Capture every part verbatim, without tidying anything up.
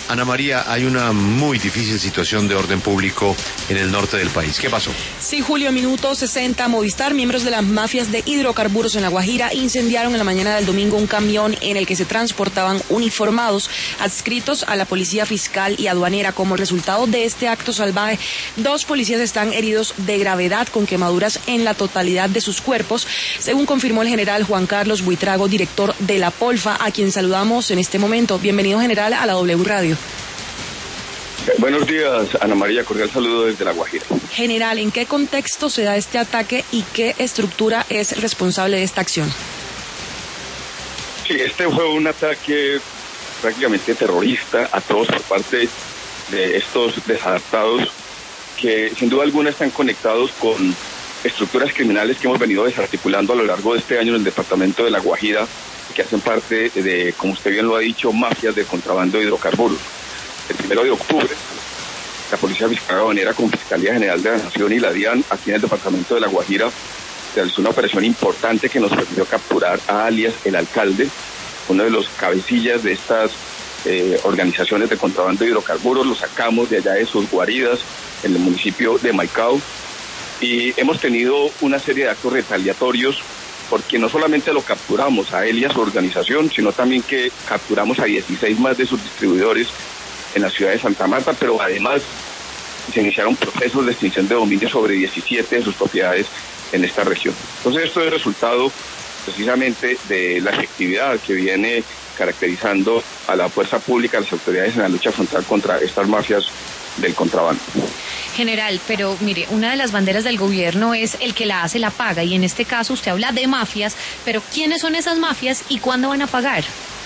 Ana María, hay una muy difícil situación de orden público en el norte del país. ¿Qué pasó? Sí, Julio, minuto sesenta, Movistar, miembros de las mafias de hidrocarburos en La Guajira, incendiaron en la mañana del domingo un camión en el que se transportaban uniformados adscritos a la Policía Fiscal y Aduanera. Como resultado de este acto salvaje, dos policías están heridos de gravedad con quemaduras en la totalidad de sus cuerpos, según confirmó el general Juan Carlos Buitrago, director de la Polfa, a quien saludamos en este momento. Bienvenido, general, a la W Radio. Buenos días, Ana María, cordial saludo desde La Guajira. General, ¿en qué contexto se da este ataque y qué estructura es responsable de esta acción? Sí, este fue un ataque prácticamente terrorista, atroz por parte de estos desadaptados que sin duda alguna están conectados con estructuras criminales que hemos venido desarticulando a lo largo de este año en el departamento de La Guajira, que hacen parte de, como usted bien lo ha dicho, mafias de contrabando de hidrocarburos. El primero de octubre, la Policía Fiscal Aduanera con Fiscalía General de la Nación y la DIAN, aquí en el departamento de La Guajira, realizó una operación importante que nos permitió capturar a alias el alcalde, uno de los cabecillas de estas eh, organizaciones de contrabando de hidrocarburos. Lo sacamos de allá de sus guaridas en el municipio de Maicao y hemos tenido una serie de actos retaliatorios porque no solamente lo capturamos a él y a su organización, sino también que capturamos a dieciséis más de sus distribuidores en la ciudad de Santa Marta, pero además se iniciaron procesos de extinción de dominio sobre diecisiete de sus propiedades en esta región. Entonces esto es resultado precisamente de la efectividad que viene caracterizando a la fuerza pública, a las autoridades en la lucha frontal contra estas mafias del contrabando. General, pero mire, una de las banderas del gobierno es el que la hace la paga, y en este caso usted habla de mafias, pero ¿quiénes son esas mafias y cuándo van a pagar?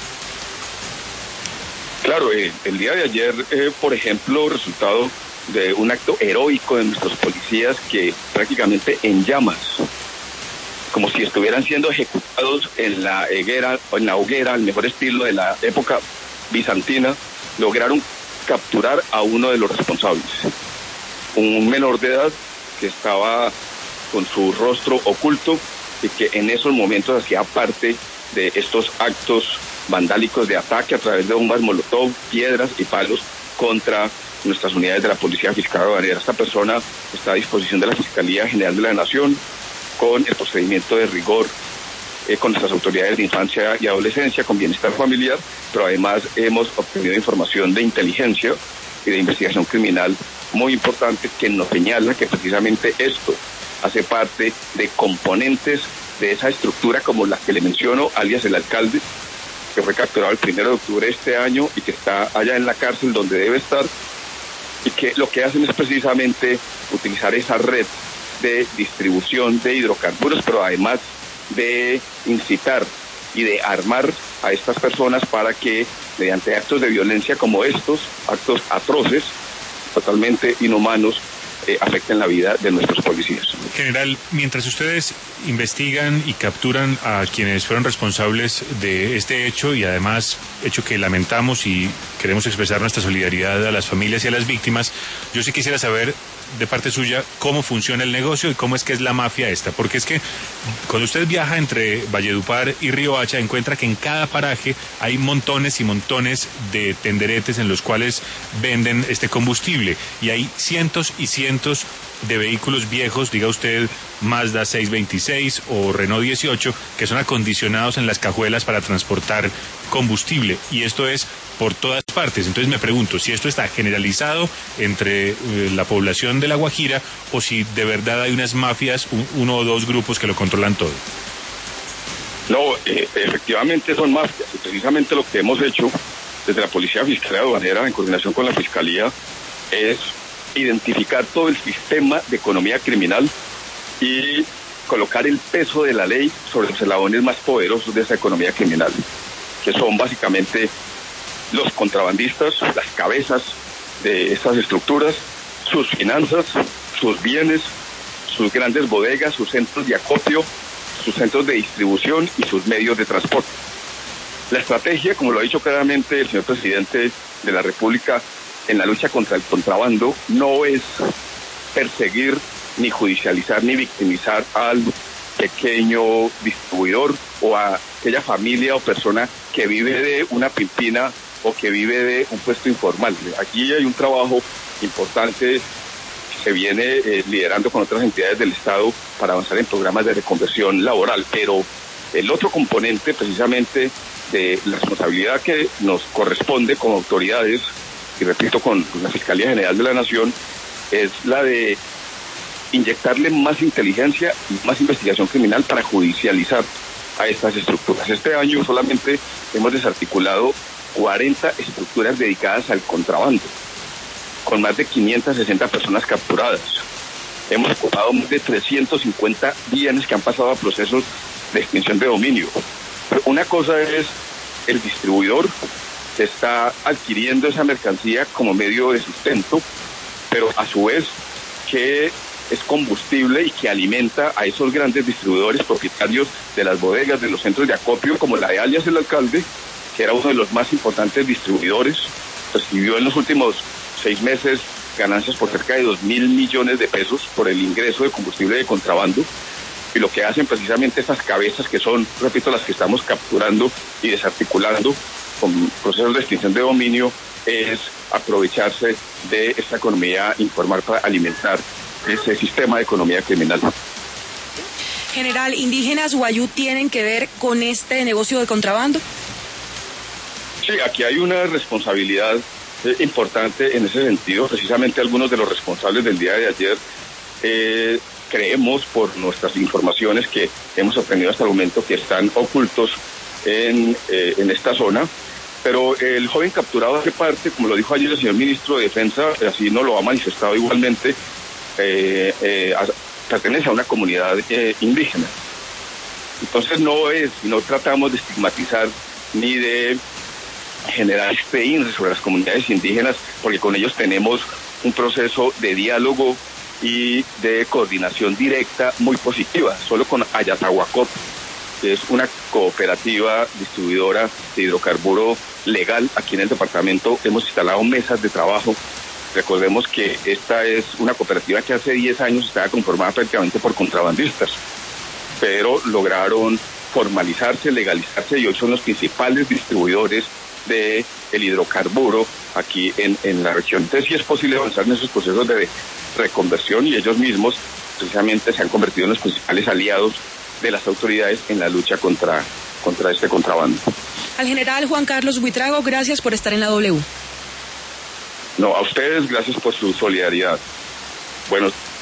Claro, eh, el día de ayer, eh, por ejemplo, resultado de un acto heroico de nuestros policías que prácticamente en llamas, como si estuvieran siendo ejecutados en la higuera, o en la hoguera, al mejor estilo de la época bizantina, lograron capturar a uno de los responsables, un menor de edad que estaba con su rostro oculto y que en esos momentos hacía parte de estos actos vandálicos de ataque a través de bombas molotov, piedras y palos contra nuestras unidades de la Policía Fiscal Aduanera. Esta persona está a disposición de la Fiscalía General de la Nación con el procedimiento de rigor eh, con nuestras autoridades de infancia y adolescencia, con bienestar familiar, pero además hemos obtenido información de inteligencia y de investigación criminal muy importante que nos señala que precisamente esto hace parte de componentes de esa estructura como la que le menciono, alias el alcalde, que fue capturado el primero de octubre de este año y que está allá en la cárcel donde debe estar, y que lo que hacen es precisamente utilizar esa red de distribución de hidrocarburos, pero además de incitar y de armar a estas personas para que mediante actos de violencia como estos, actos atroces, totalmente inhumanos, eh, afecten la vida de nuestros policías. General, mientras ustedes investigan y capturan a quienes fueron responsables de este hecho, y además hecho que lamentamos y queremos expresar nuestra solidaridad a las familias y a las víctimas, yo sí quisiera saber de parte suya cómo funciona el negocio y cómo es que es la mafia esta, porque es que cuando usted viaja entre Valledupar y Riohacha encuentra que en cada paraje hay montones y montones de tenderetes en los cuales venden este combustible, y hay cientos y cientos de vehículos viejos, diga usted Mazda seiscientos veintiséis o Renault dieciocho, que son acondicionados en las cajuelas para transportar combustible, y esto es por todas partes. Entonces me pregunto si esto está generalizado entre eh, la población de La Guajira, o si de verdad hay unas mafias, un, uno o dos grupos que lo controlan todo. No, eh, efectivamente son mafias, y precisamente lo que hemos hecho desde la Policía Fiscal Aduanera, en coordinación con la Fiscalía, es identificar todo el sistema de economía criminal y colocar el peso de la ley sobre los eslabones más poderosos de esa economía criminal, que son básicamente los contrabandistas, las cabezas de estas estructuras, sus finanzas, sus bienes, sus grandes bodegas, sus centros de acopio, sus centros de distribución y sus medios de transporte. La estrategia, como lo ha dicho claramente el señor presidente de la República, en la lucha contra el contrabando no es perseguir, ni judicializar, ni victimizar al pequeño distribuidor o a aquella familia o persona que vive de una pimpina o que vive de un puesto informal. Aquí hay un trabajo importante que se viene eh, liderando con otras entidades del Estado para avanzar en programas de reconversión laboral, pero el otro componente precisamente de la responsabilidad que nos corresponde como autoridades, y repito, con la Fiscalía General de la Nación, es la de inyectarle más inteligencia y más investigación criminal para judicializar a estas estructuras. Este año solamente hemos desarticulado cuarenta estructuras dedicadas al contrabando, con más de quinientas sesenta personas capturadas. Hemos ocupado más de trescientos cincuenta bienes que han pasado a procesos de extinción de dominio. Pero una cosa es el distribuidor que está adquiriendo esa mercancía como medio de sustento, pero a su vez que es combustible y que alimenta a esos grandes distribuidores propietarios de las bodegas, de los centros de acopio, como la de Alias el Alcalde, que era uno de los más importantes distribuidores, recibió en los últimos seis meses ganancias por cerca de dos mil millones de pesos por el ingreso de combustible de contrabando. Y lo que hacen precisamente estas cabezas, que son, repito, las que estamos capturando y desarticulando con procesos de extinción de dominio, es aprovecharse de esta economía informal para alimentar ese sistema de economía criminal. General, ¿indígenas Wayuu tienen que ver con este negocio de contrabando? Sí, aquí hay una responsabilidad eh, importante en ese sentido. Precisamente algunos de los responsables del día de ayer eh, creemos, por nuestras informaciones que hemos obtenido hasta el momento, que están ocultos en, eh, en esta zona. Pero el joven capturado hace parte, como lo dijo ayer el señor ministro de Defensa, así nos lo ha manifestado igualmente, eh, eh, a, pertenece a una comunidad eh, indígena. Entonces no es, no tratamos de estigmatizar ni de generar este índice sobre las comunidades indígenas, porque con ellos tenemos un proceso de diálogo y de coordinación directa muy positiva. Solo con Ayatahuacop, que es una cooperativa distribuidora de hidrocarburo legal aquí en el departamento, hemos instalado mesas de trabajo. Recordemos que esta es una cooperativa que hace diez años estaba conformada prácticamente por contrabandistas, pero lograron formalizarse, legalizarse, y hoy son los principales distribuidores de el hidrocarburo aquí en, en la región. Entonces sí es posible avanzar en esos procesos de reconversión, y ellos mismos precisamente se han convertido en los principales aliados de las autoridades en la lucha contra, contra este contrabando. Al general Juan Carlos Buitrago, gracias por estar en la W. No, a ustedes gracias por su solidaridad. Buenos